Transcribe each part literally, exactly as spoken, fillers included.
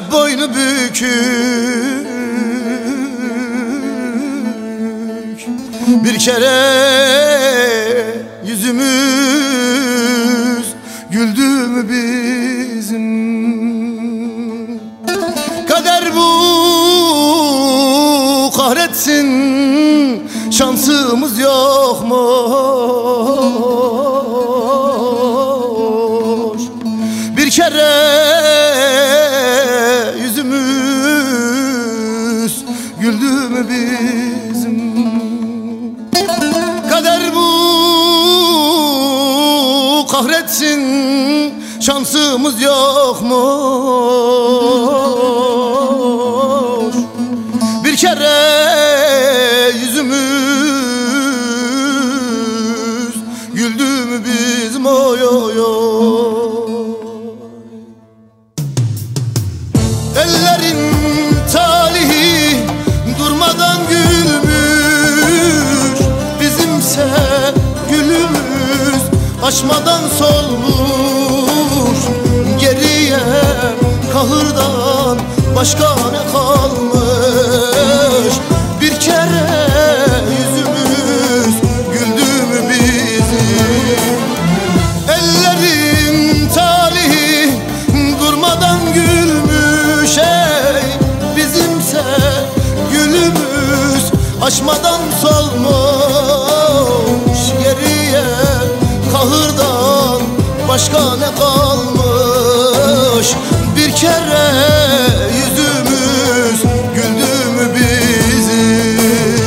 boynu bükük. Bir kere yüzümüz güldü mü bizim? Kader bu kahretsin, şansımız yokmuş. Bir kere yüzümüz güldü mü bizim? Kader bu kahretsin, şansımız yokmuş. Bir kere yüzümüz güldü mü bizim? Oy oy oy. Ellerin talihi durmadan gülmüş, bizimse gülümüz açmadan solmuş. Geriye kahırdan başka ne kalmış? Bir kere yüzümüz güldü mü bizim? Ellerin talihi durmadan gülmüş, ey bizimse gülümüz açmadan solmuş. Geriye kahırdan başka ne kalmış? Bir kere yüzümüz güldü mü bizim?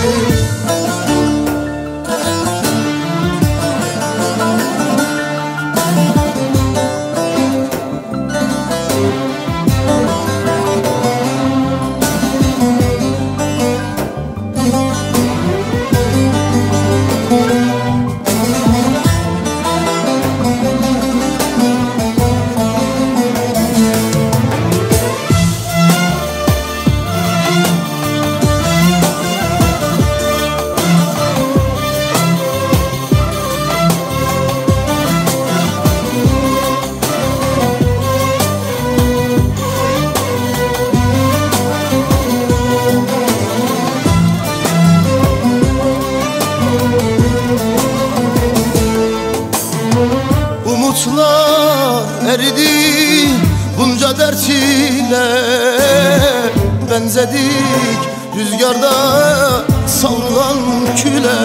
Umutlar eridi bunca dert ile, benzedik rüzgarda savrulan küle.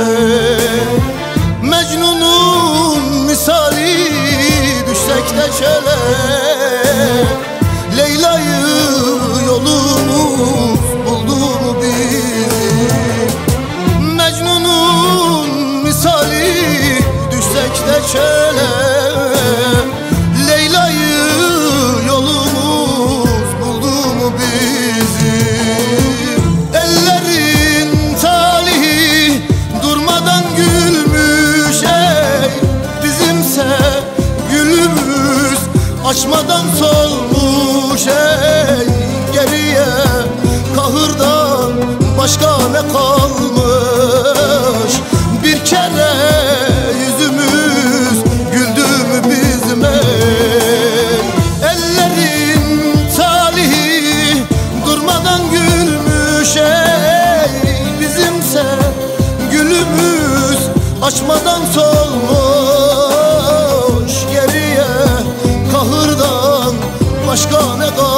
Mecnun'un misali düşsek de çele, Leyla'yı yolumuz buldu mu bizi? Mecnun'un misali düşsek de çele, Leyla'yı yolumuz buldu mu bizim? Ellerin talihi durmadan gülmüş, ey bizimse gülümüz açmadan solmuş. Ey geriye kahırdan başka ne kalmış? Bir kere yüzümüz güldü mü bizim? Ey ellerin talihi durmadan gülmüş, ey bizimse gülümüz açmadan solmuş. Geriye kahırdan başka ne kalmış?